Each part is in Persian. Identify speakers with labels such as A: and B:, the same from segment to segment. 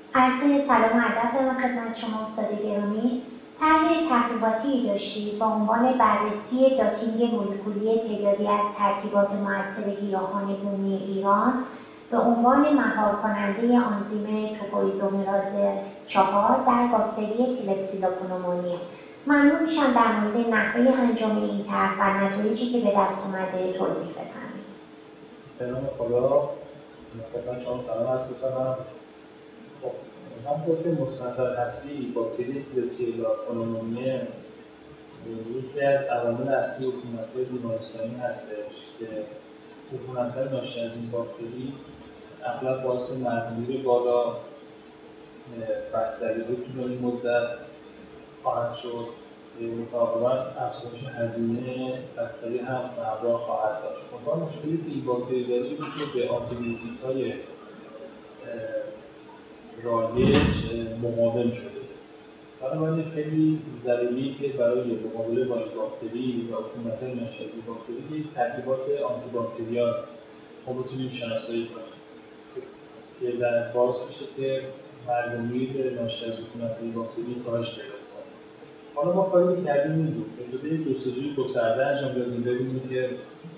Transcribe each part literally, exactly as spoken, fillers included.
A: عرض سلام و ادب دارم خدمت شما استاد گرامی. طرح تحقیقاتی داشتید با عنوان بررسی داکینگ مولکولی تعدادی از ترکیبات مؤثر گیاهان بومی ایران به عنوان مهار کننده آنزیم توکوایزومراز چهار در باکتری کلبسیلا پنومونی. ممنون میشم در مورد نحوه انجام این طرح و نتایجی که به دست اومده توضیح بفرمایید.
B: به نام خدا، خدمت شما سلام عرض می‌کنم. خب همونطور که مستحضر هستی باکتری کلبسیلا پنومونی یکی از عوامل اصلی عفونت‌های بیمارستانی هستش که عفونت‌های ناشی از این باکتری اغلب باعث مردمگیری بالا، بستری طول این مدت خواهد شد. متعاقباً افزایش هزینه بستری هم به همراه خواهد داشت. منتها مشکلی که این باکتری داره اینه که به آنتیبیوتیک‌های رایج مقاوم شده. بنابراین خیلی ضروریه که برای مقابله با این باکتری و عفونت‌های ناشی از این باکتری ترکیبات آنتی باکتریال ما بتونیم شناسایی کنیم که در باعث میشه که مرگ ناشی از عفونت‌های باکتری کاهش پیدا کنه. حالا ما کاری که کردیم این بود، اجازه جستجوی گسترده انجام دادیم ببینیم که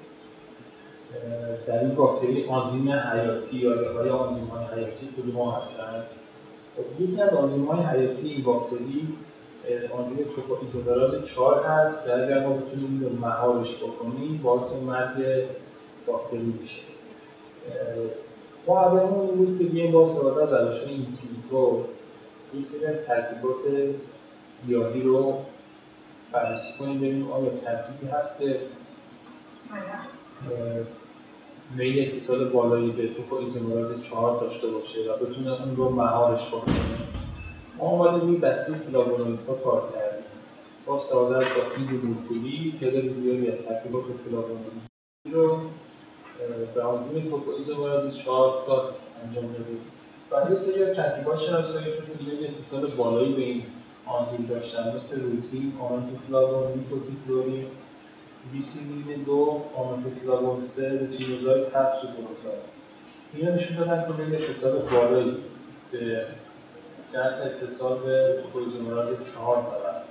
B: در این باکتری آنزیم حیاتی یا یا آنزیم‌های حیاتی کدوم هستند. یکی از آنزیم‌های حیاتی این باکتری آنزیم توکوایزومراز چهار هست که اگر ما بتونیم مهارش بکنیم باعث مرگ باکتری میشه. ما هدفمون این بود که بیایم با استفاده از روش این سیلیکو یک سری از ترکیبات گیاهی رو بررسی کنیم ببینیم آیا ترکیبی هست که میل اتصال بالایی به توکوایزومراز چهار داشته باشه و بتونه اون رو مهارش بکنه. ما اومدیم روی دسته فلاوونوئیدها کار کردیم. با استفاده از داکینگ مولکولی تعداد زیادی از ترکیبات فلاوونوئیدی رو به آنزیم توکوایزومراز چهار داد انجام دادیم. برای سری از ترکیبات شناسایی شد که میل اتصال بالایی به این آنزیم داشتن مثل روتین، آمنتوفلاوون، نیکوتیفلورین، بیسیلین دو، آمنتوفلاوون سه، روتینوزاید هفت، سوپروزاید. اینا نشون دادن که میل اتصال بالایی به جهت اتصال به توکوایزومراز چهار دارن.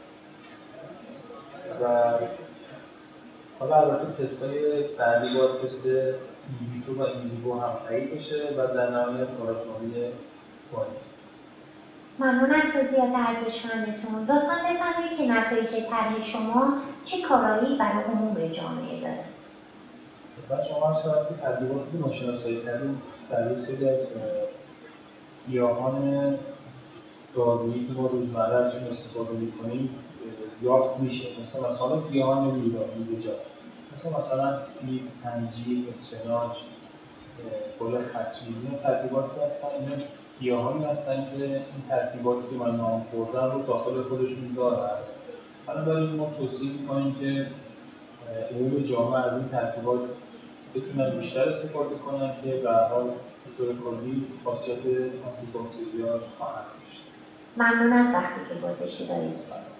B: و حالا البته تست‌های بعدی با تست اینویترو و اینویو هم تایید بشه و در نهایت کارآزمایی کنیم.
A: ممنون از توضیحات ارزشمندتون. لطفاً بفرمایید که نتایج طرح شما چه کارایی برای عموم جامعه داره؟
B: بعد شما هر شبت که تبلیغاتی که ما شناسایی کردیم در یک سری از گیاهان دارویی که ما روزمره ازشون استفاده می‌کنیم یافت میشه. مثلا مثلا گیاهان میوه‌جات مثلا مثلا سیب، انجیر، اسفناج، گل خطری، اینا ترکیباتی هستن، اینا گیاهانی هستن که این ترکیباتی که من نام بردم رو داخل خودشون دارن. بنابراین ما توصیه می‌کنیم که عموم جامعه از این ترکیبات بتونن بیشتر استفاده کنن که به هر حال به طور کلی خاصیت آنتی باکتریال خواهد داشت.
A: ممنون از وقتی که گذاشته دارید.